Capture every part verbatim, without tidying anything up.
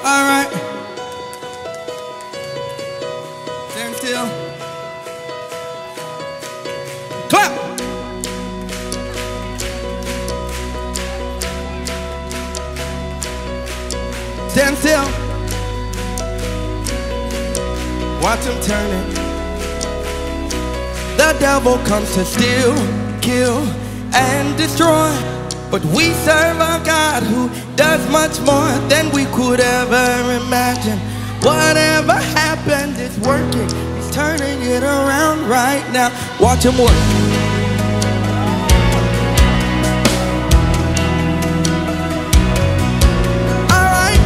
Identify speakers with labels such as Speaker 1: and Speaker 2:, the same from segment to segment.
Speaker 1: Alright. Stand still. Clap. Stand still. Watch him turn it. The devil comes to steal, kill, and destroy. But we serve a God who does much more than we could ever imagine. Whatever happened is working. He's turning it around right now. Watch him work. Alright.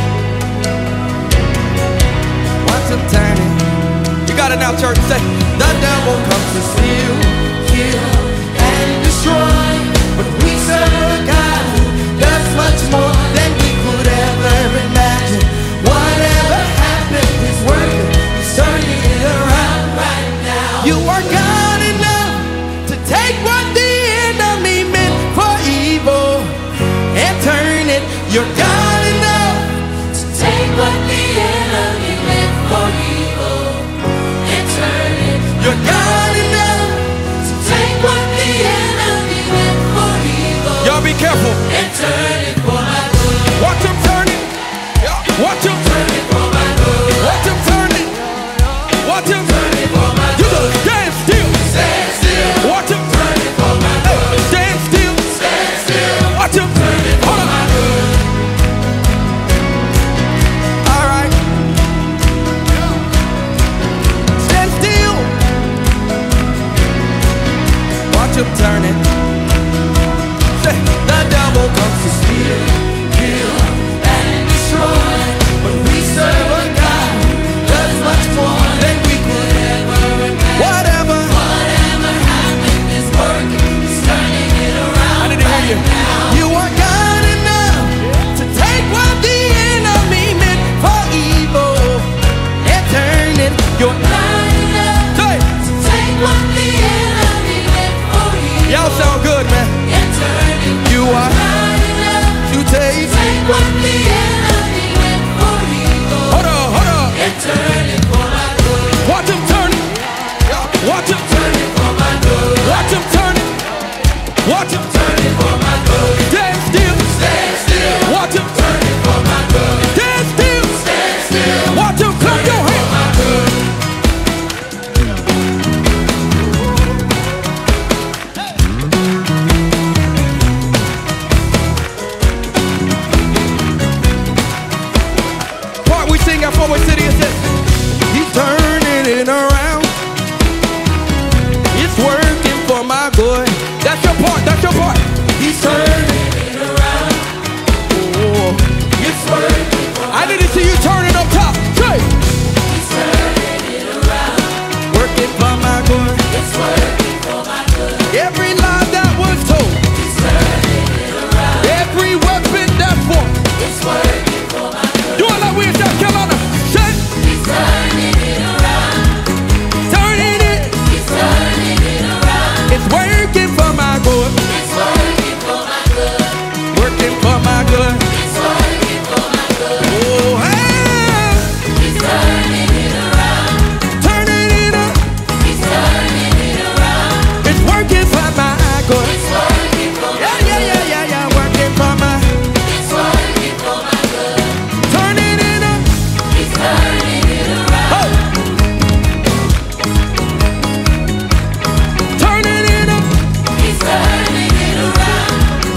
Speaker 1: Watch him turn it. You got it now, church. Say, the devil comes to steal, kill, and destroy. But we serve a God who does much more than we could ever imagine. Whatever happened is working. He's turning it around right now. You are God enough to take what the enemy meant for evil and turn it. You're God enough to take what the enemy meant for evil and turn it. You're God enough to take what the enemy meant for evil. Y'all be careful. And turn it for my good. Watch him turn it. Yeah. Watch him turn it for my good. Watch him turn it. Watch him turn it for my good. You gonna stand still. Stand still. Watch him turn it for my good. Hey, stand still. Stand still. Watch him turn it for my good. All right. Stand still. Watch him turn it. Say, the devil comes to steal, kill, and destroy. But we serve a God who does much more than we could ever imagine. Whatever, whatever happened is working. He's turning it around. I didn't hear you. Now. You are God enough to take what the enemy meant for evil and turn it. You're God enough Say. to take what the enemy meant for evil. Y'all sound good, man. And turn it. You are God enough to take, take what the enemy meant for evil. Hold on, hold on. And turn it for my good. Watch him turn it. Watch him turn it for my good. Watch him turn it. Watch him turn it for my good. Stand still. Stand still. Watch him turn it for my good. Stand still. Stand still. Watch him clap your hands. Part we sing at Forward City, it says, he's turning it around. It's working for my good. That's your part, that's your part. He's turning it around. Oh, it's working for my I need to see you turning up top. Say. He's turning it around. Working for my good. It's working for my good. Every lie that was told. He's turning it around. Every weapon that's formed. It's working for my good. Do it like we in South Carolina. Say. He's turning it around. Turning it. He's turning it around. It's working for my good. It's working for my good. Working for my good. It's working for my good. Oh, hey. He's turning it around. Turning it up. He's turning it around. It's working for my good. It's working for my good. Yeah, yeah, yeah, yeah, yeah. Working for my. It's working for my good. Turning it up. He's turning it around. Oh. Turning it up. He's turning it around.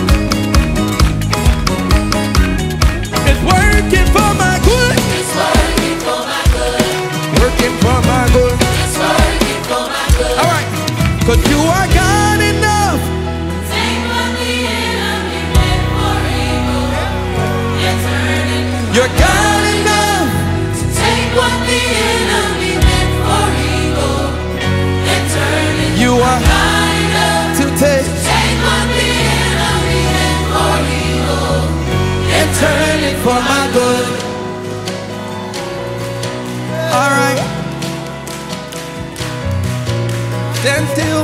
Speaker 1: It's working for my good. It's working for my good. Working for my good. It's working for my good. All right, cause you are God enough. Take what the enemy meant for evil and turn it. You're God enough to take what the enemy meant for evil and turn it. You are God enough to take, take what the enemy meant for evil and turn it for my good. All right. Stand still.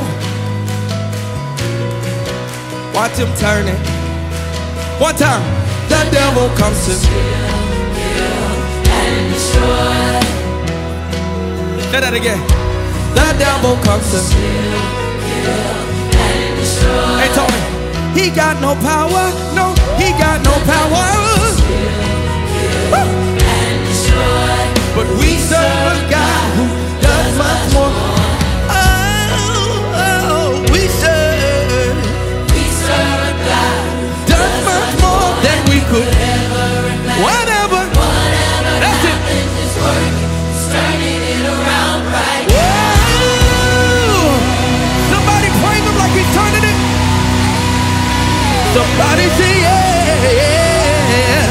Speaker 1: Watch him turn it. One time. The devil comes to steal, kill, Say that again. The devil comes to steal, kill, and destroy. Hey Tony, he got no power. No, he got no power. Steal, kill, and destroy. But we serve a God who does much more. Oh, oh, we serve. We serve a God who does much more than we could ever imagine. Whatever, whatever that's it. Is working, it's turning it around right now. Somebody praise him like he's turning it. Somebody say yeah, yeah.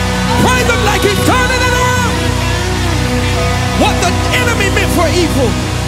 Speaker 1: Praise him like he's turning it around. What the enemy meant for evil,